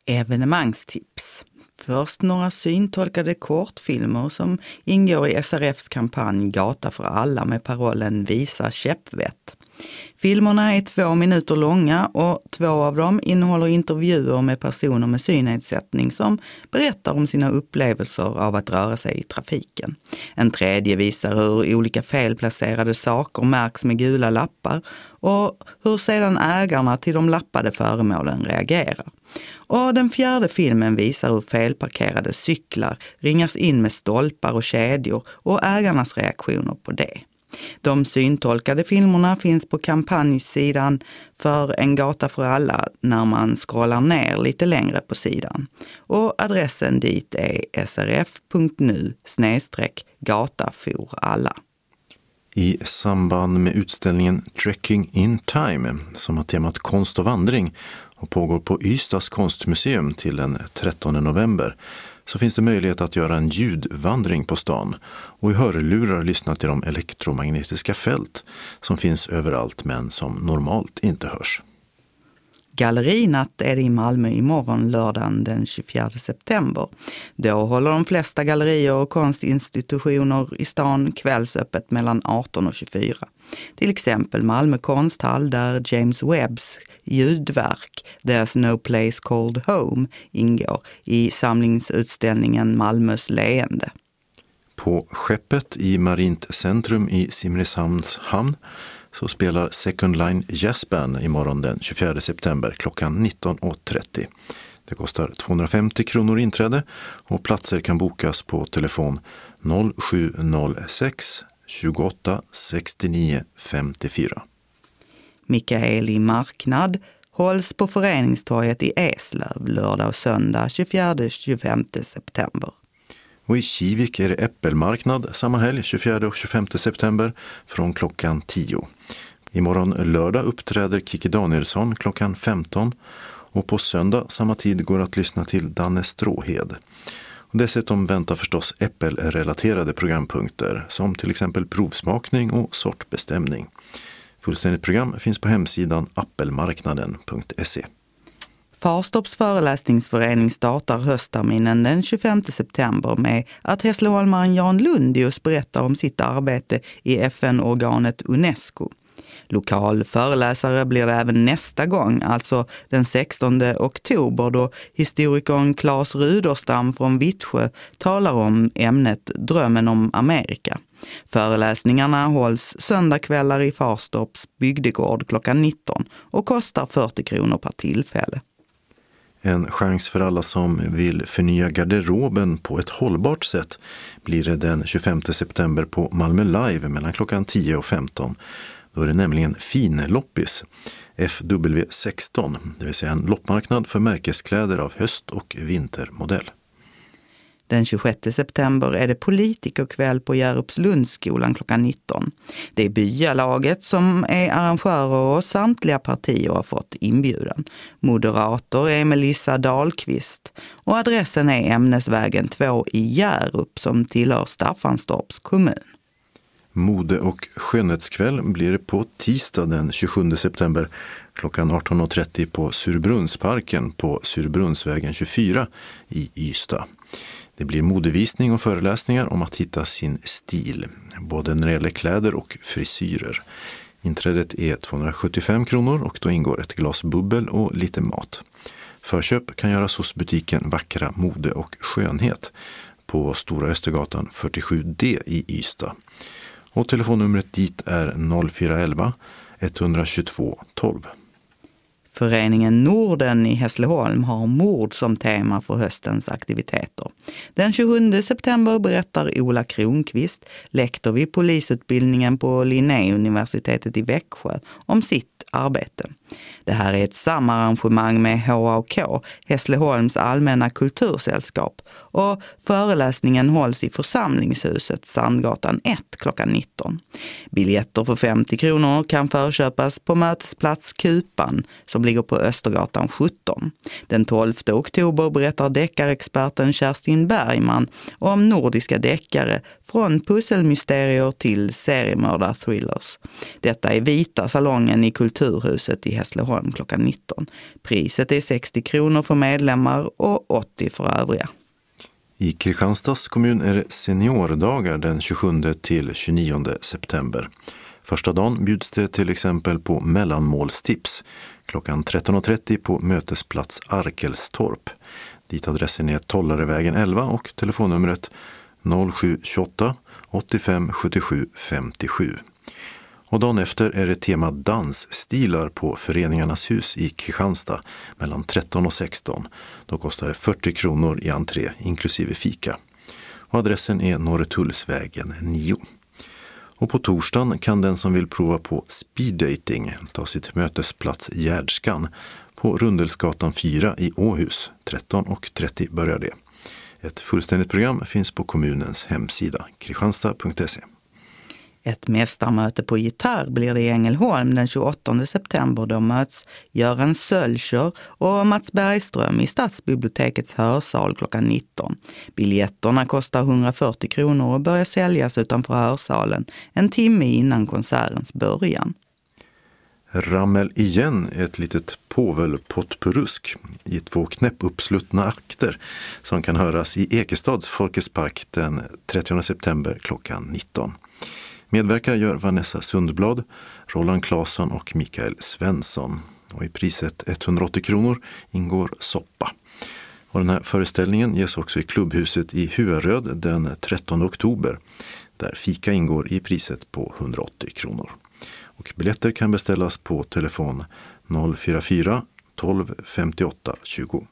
Evenemangstips. Först några syntolkade kortfilmer som ingår i SRFs kampanj Gata för alla med parollen Visa käppvett. Filmerna är 2 minuter långa och 2 av dem innehåller intervjuer med personer med synnedsättning som berättar om sina upplevelser av att röra sig i trafiken. En tredje visar hur olika felplacerade saker märks med gula lappar och hur sedan ägarna till de lappade föremålen reagerar. Och den 4:e filmen visar hur felparkerade cyklar ringas in med stolpar och kedjor och ägarnas reaktioner på det. De syntolkade filmerna finns på kampanjsidan för En gata för alla när man scrollar ner lite längre på sidan. Och adressen dit är srf.nu/gata för alla. I samband med utställningen Trekking in Time som har temat konst och vandring och pågår på Ystads konstmuseum till den 13 november så finns det möjlighet att göra en ljudvandring på stan och i hörlurar lyssna till de elektromagnetiska fält som finns överallt men som normalt inte hörs. Gallerinatt är det i Malmö imorgon lördagen den 24 september. Då håller de flesta gallerier och konstinstitutioner i stan kvällsöppet mellan 18 och 24. Till exempel Malmö konsthall där James Webbs ljudverk There's No Place Called Home ingår i samlingsutställningen Malmös leende. På Skeppet i Marint centrum i Simrishamns hamn så spelar Second Line Jazzband imorgon den 24 september klockan 19.30. Det kostar 250 kronor inträde och platser kan bokas på telefon 0706 28 69 54. Mikaeli marknad hålls på Föreningstorget i Eslöv lördag och söndag 24-25 september. Och i Kivik är det äppelmarknad samma helg 24 och 25 september från klockan 10. Imorgon lördag uppträder Kiki Danielsson klockan 15 och på söndag samma tid går att lyssna till Danne Stråhed. Och dessutom väntar förstås äppelrelaterade programpunkter som till exempel provsmakning och sortbestämning. Fullständigt program finns på hemsidan appelmarknaden.se. Farstorps föreläsningsförening startar höstterminen den 25 september med att Hässleholmaren Jan Lundius berättar om sitt arbete i FN-organet UNESCO. Lokal föreläsare blir det även nästa gång, alltså den 16 oktober då historikern Claes Ruderstam från Vittsjö talar om ämnet Drömmen om Amerika. Föreläsningarna hålls söndagkvällar i Farstorps bygdegård klockan 19 och kostar 40 kronor per tillfälle. En chans för alla som vill förnya garderoben på ett hållbart sätt blir det den 25 september på Malmö Live mellan klockan 10 och 15. Då är det nämligen Finloppis, FW16, det vill säga en loppmarknad för märkeskläder av höst- och vintermodell. Den 26 september är det politikerkväll på Hjärupslundsskolan klockan 19. Det är byalaget som är arrangörer och samtliga partier har fått inbjudan. Moderator är Melissa Dahlqvist och adressen är Ämnesvägen 2 i Hjärup som tillhör Staffanstorps kommun. Mode- och skönhetskväll blir det på tisdag den 27 september klockan 18.30 på Surbrunnsparken på Surbrunnsvägen 24 i Ystad. Det blir modevisning och föreläsningar om att hitta sin stil, både när det gäller kläder och frisyrer. Inträdet är 275 kronor och då ingår ett glas bubbel och lite mat. Förköp kan göras hos butiken Vackra mode och skönhet på Stora Östergatan 47D i Ystad. Och telefonnumret dit är 0411 122 12. Föreningen Norden i Hässleholm har mord som tema för höstens aktiviteter. Den 27 september berättar Ola Kronqvist, lektor vid polisutbildningen på Linnéuniversitetet i Växjö, om sitt arbete. Det här är ett samarrangemang med HAK, Hässleholms allmänna kultursällskap, och föreläsningen hålls i församlingshuset Sandgatan 1 klockan 19. Biljetter för 50 kronor kan förköpas på mötesplats Kupan som ligger på Östergatan 17. Den 12 oktober berättar deckarexperten Kerstin Bergman om nordiska deckare från pusselmysterier till seriemördarthrillers. Detta är Vita salongen i Kulturhuset i Hässleholm klockan 19. Priset är 60 kronor för medlemmar och 80 för övriga. I Kristianstads kommun är det seniordagar den 27 till 29 september. Första dagen bjuds det till exempel på mellanmålstips klockan 13.30 på mötesplats Arkelstorp. Dit adressen är Tollarevägen 11 och telefonnumret 0728 85 77 57. Och dagen efter är det tema dansstilar på Föreningarnas hus i Kristianstad mellan 13 och 16. Då kostar det 40 kronor i entré inklusive fika. Och adressen är Norretullsvägen 9. Och på torsdagen kan den som vill prova på speeddating ta sitt mötesplats Gärdskan på Rundelsgatan 4 i Åhus. 13.30 börjar det. Ett fullständigt program finns på kommunens hemsida kristianstad.se. Ett mästarmöte på gitarr blir det i Ängelholm den 28 september. Då möts Göran Sölcher och Mats Bergström i Stadsbibliotekets hörsal klockan 19. Biljetterna kostar 140 kronor och börjar säljas utanför hörsalen en timme innan konsertens början. Rammel igen är ett litet påvelpottpurusk i 2 knäppuppsluttna akter som kan höras i Ekestads Folkets park den 30 september klockan 19. Medverkar gör Vanessa Sundblad, Roland Claesson och Mikael Svensson. Och i priset 180 kronor ingår soppa. Och den här föreställningen ges också i klubbhuset i Huaröd den 13 oktober. Där fika ingår i priset på 180 kronor. Och biljetter kan beställas på telefon 044 12 58 20.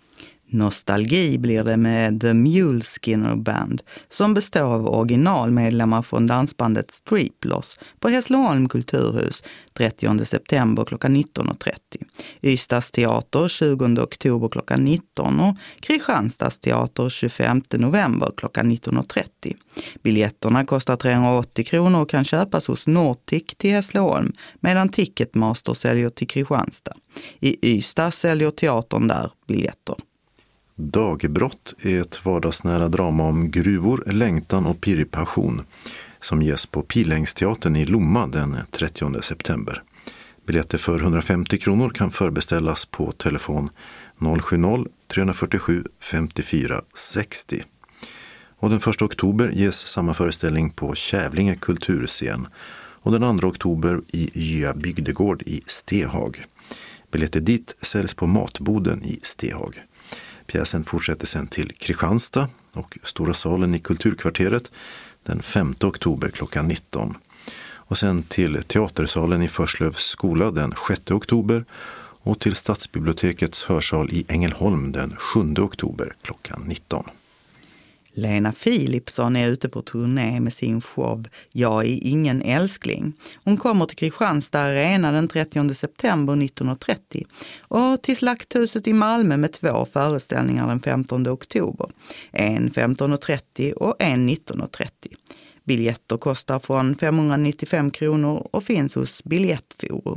Nostalgi blir det med The Muleskinner Band som består av originalmedlemmar från dansbandet Striplers på Hässleholm kulturhus 30 september klockan 19.30. Ystads teater 20 oktober klockan 19 och Kristianstads teater 25 november klockan 19.30. Biljetterna kostar 380 kronor och kan köpas hos Nortic till Hässleholm medan Ticketmaster säljer till Kristianstad. I Ystad säljer teatern där biljetter. Dagbrott är ett vardagsnära drama om gruvor, längtan och pirrpassion som ges på Pilängsteatern i Lomma den 30 september. Biljetter för 150 kronor kan förbeställas på telefon 070 347 54 60. Och den 1 oktober ges samma föreställning på Kävlinge kulturscen och den 2 oktober i Gya bygdegård i Stehag. Biljetter dit säljs på Matboden i Stehag. Pjäsen fortsätter sen till Kristianstad och Stora salen i Kulturkvarteret den 5 oktober klockan 19. Och sen till Teatersalen i Förslövs skola den 6 oktober och till Stadsbibliotekets hörsal i Ängelholm den 7 oktober klockan 19. Lena Philipsson är ute på turné med sin show Jag är ingen älskling. Hon kommer till Kristianstad Arena den 30 september 19.30 och till Slakthuset i Malmö med 2 föreställningar den 15 oktober. En 15.30 och en 19.30. Biljetter kostar från 595 kronor och finns hos Biljettforum.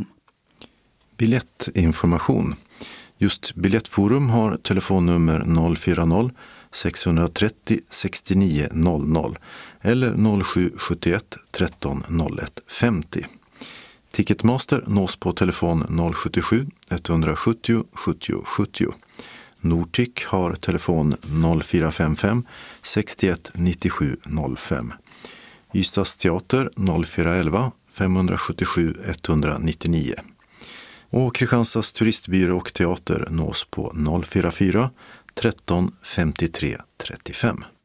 Biljettinformation. Just Biljettforum har telefonnummer 040 630 69 00 eller 0771 13 01 50. Ticketmaster nås på telefon 077 170 70 70. Nortic har telefon 0455 61 97 05. Ystads teater 0411 577 199. Och Kristianstads turistbyrå och teater nås på 044 13 53 35.